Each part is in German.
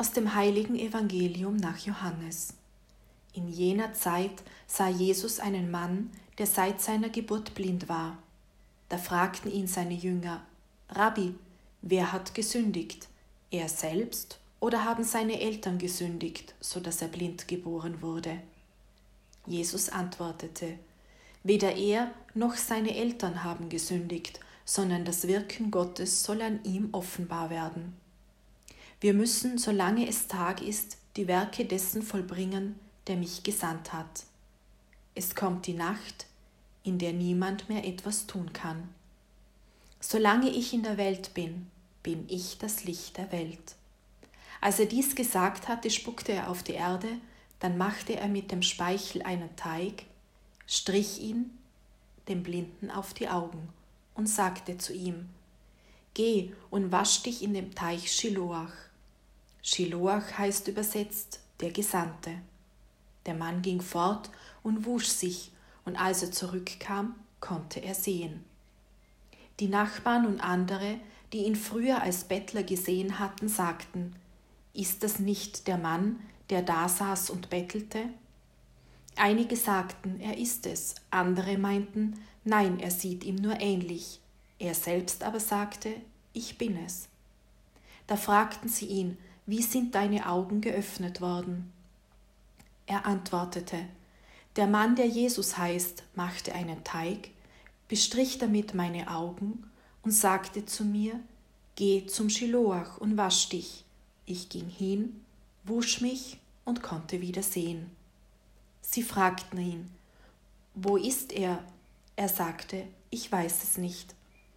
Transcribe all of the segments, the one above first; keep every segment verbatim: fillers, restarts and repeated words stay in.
Aus dem heiligen Evangelium nach Johannes. In jener Zeit sah Jesus einen Mann, der seit seiner Geburt blind war. Da fragten ihn seine Jünger: Rabbi, wer hat gesündigt, er selbst oder haben seine Eltern gesündigt, so dass er blind geboren wurde? Jesus antwortete: Weder er noch seine Eltern haben gesündigt, sondern das Wirken Gottes soll an ihm offenbar werden. Wir müssen, solange es Tag ist, die Werke dessen vollbringen, der mich gesandt hat. Es kommt die Nacht, in der niemand mehr etwas tun kann. Solange ich in der Welt bin, bin ich das Licht der Welt. Als er dies gesagt hatte, spuckte er auf die Erde, dann machte er mit dem Speichel einen Teig, strich ihn dem Blinden auf die Augen und sagte zu ihm: Geh und wasch dich in dem Teich Schiloach. Schiloach heißt übersetzt der Gesandte. Der Mann ging fort und wusch sich, und als er zurückkam, konnte er sehen. Die Nachbarn und andere, die ihn früher als Bettler gesehen hatten, sagten: Ist das nicht der Mann, der da saß und bettelte? Einige sagten, er ist es, andere meinten, nein, er sieht ihm nur ähnlich. Er selbst aber sagte, ich bin es. Da fragten sie ihn: Wie sind deine Augen geöffnet worden? Er antwortete: Der Mann, der Jesus heißt, machte einen Teig, bestrich damit meine Augen und sagte zu mir: Geh zum Schiloach und wasch dich. Ich ging hin, wusch mich und konnte wieder sehen. Sie fragten ihn: Wo ist er? Er sagte: Ich weiß es nicht.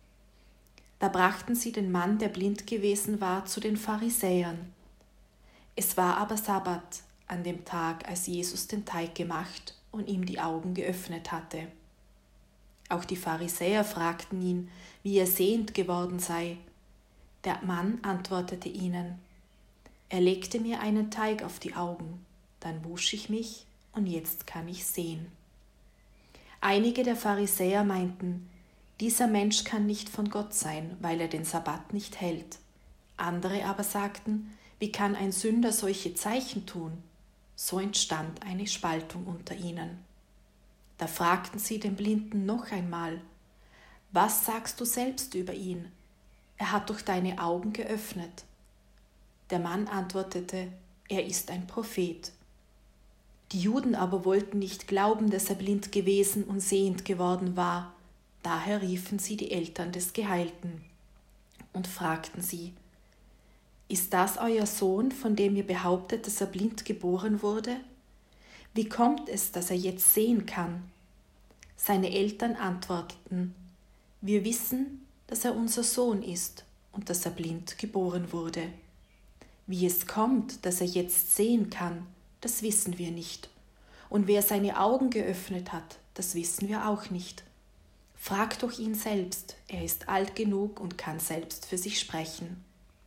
Da brachten sie den Mann, der blind gewesen war, zu den Pharisäern. Es war aber Sabbat an dem Tag, als Jesus den Teig gemacht und ihm die Augen geöffnet hatte. Auch die Pharisäer fragten ihn, wie er sehend geworden sei. Der Mann antwortete ihnen: Er legte mir einen Teig auf die Augen, dann wusch ich mich und jetzt kann ich sehen. Einige der Pharisäer meinten, dieser Mensch kann nicht von Gott sein, weil er den Sabbat nicht hält. Andere aber sagten, wie kann ein Sünder solche Zeichen tun? So entstand eine Spaltung unter ihnen. Da fragten sie den Blinden noch einmal: Was sagst du selbst über ihn? Er hat doch deine Augen geöffnet. Der Mann antwortete: Er ist ein Prophet. Die Juden aber wollten nicht glauben, dass er blind gewesen und sehend geworden war. Daher riefen sie die Eltern des Geheilten und fragten sie: Ist das euer Sohn, von dem ihr behauptet, dass er blind geboren wurde? Wie kommt es, dass er jetzt sehen kann? Seine Eltern antworteten: Wir wissen, dass er unser Sohn ist und dass er blind geboren wurde. Wie es kommt, dass er jetzt sehen kann, das wissen wir nicht. Und wer seine Augen geöffnet hat, das wissen wir auch nicht. Fragt doch ihn selbst, er ist alt genug und kann selbst für sich sprechen.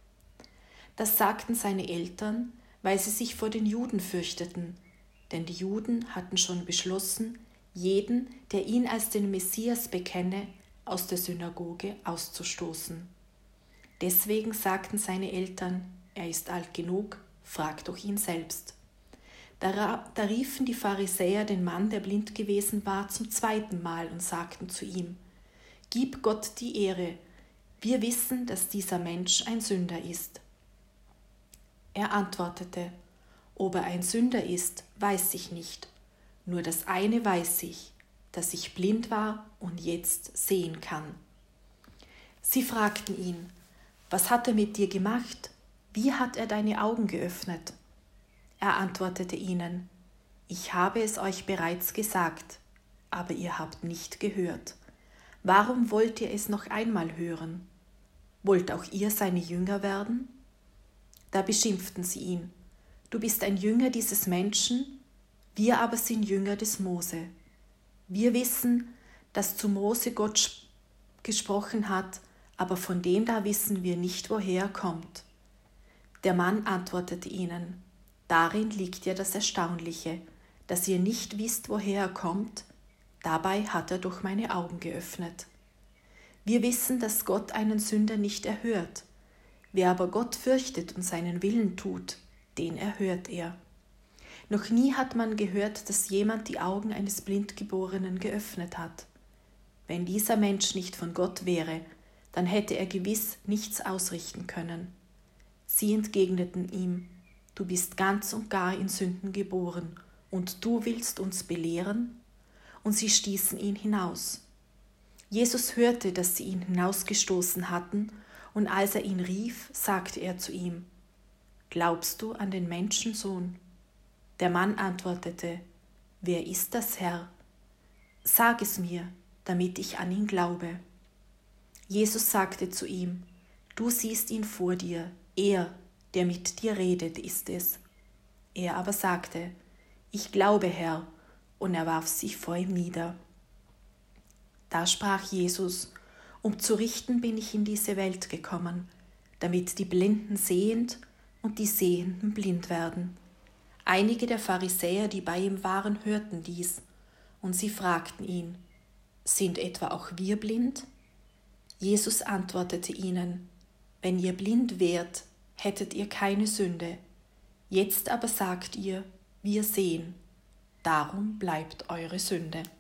Das sagten seine Eltern, weil sie sich vor den Juden fürchteten, denn die Juden hatten schon beschlossen, jeden, der ihn als den Messias bekenne, aus der Synagoge auszustoßen. Deswegen sagten seine Eltern: Er ist alt genug, fragt doch ihn selbst. Da, da riefen die Pharisäer den Mann, der blind gewesen war, zum zweiten Mal und sagten zu ihm: Gib Gott die Ehre, wir wissen, dass dieser Mensch ein Sünder ist. Er antwortete: Ob er ein Sünder ist, weiß ich nicht. Nur das eine weiß ich, dass ich blind war und jetzt sehen kann. Sie fragten ihn: Was hat er mit dir gemacht? Wie hat er deine Augen geöffnet? Er antwortete ihnen: Ich habe es euch bereits gesagt, aber ihr habt nicht gehört. Warum wollt ihr es noch einmal hören? Wollt auch ihr seine Jünger werden? Da beschimpften sie ihn: Du bist ein Jünger dieses Menschen, wir aber sind Jünger des Mose. Wir wissen, dass zu Mose Gott gesprochen hat, aber von dem da wissen wir nicht, woher er kommt. Der Mann antwortete ihnen: Darin liegt ja das Erstaunliche, dass ihr nicht wisst, woher er kommt, dabei hat er doch meine Augen geöffnet. Wir wissen, dass Gott einen Sünder nicht erhört. Wer aber Gott fürchtet und seinen Willen tut, den erhört er. Noch nie hat man gehört, dass jemand die Augen eines Blindgeborenen geöffnet hat. Wenn dieser Mensch nicht von Gott wäre, dann hätte er gewiss nichts ausrichten können. Sie entgegneten ihm: Du bist ganz und gar in Sünden geboren, und du willst uns belehren? Und sie stießen ihn hinaus. Jesus hörte, dass sie ihn hinausgestoßen hatten, und als er ihn rief, sagte er zu ihm: Glaubst du an den Menschensohn? Der Mann antwortete: Wer ist das, Herr? Sag es mir, damit ich an ihn glaube. Jesus sagte zu ihm: Du siehst ihn vor dir, er, der mit dir redet, ist es. Er aber sagte: Ich glaube, Herr, und er warf sich vor ihm nieder. Da sprach Jesus: Um zu richten bin ich in diese Welt gekommen, damit die Blinden sehend und die Sehenden blind werden. Einige der Pharisäer, die bei ihm waren, hörten dies, und sie fragten ihn: Sind etwa auch wir blind? Jesus antwortete ihnen: Wenn ihr blind wärt, hättet ihr keine Sünde. Jetzt aber sagt ihr: Wir sehen. Darum bleibt eure Sünde.